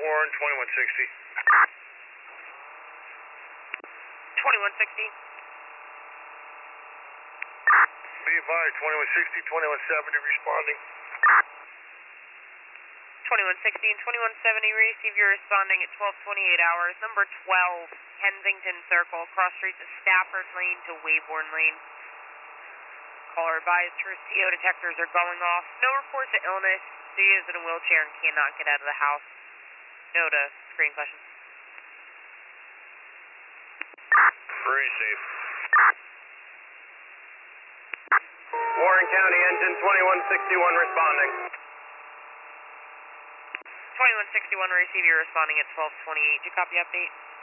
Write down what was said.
Warren, 2160. 2160. Be advised, 2160, 2170 responding. 2160 and 2170, we receive you responding at 12:28 hours. Number 12, Kensington Circle, cross streets of Stafford Lane to Wayborn Lane. Caller advised her CO detectors are going off. No reports of illness. She is in a wheelchair and cannot get out of the house. No to screen questions. Receive. Warren County engine 2161 responding. 2161, receive you responding at 12:28. Do you copy update?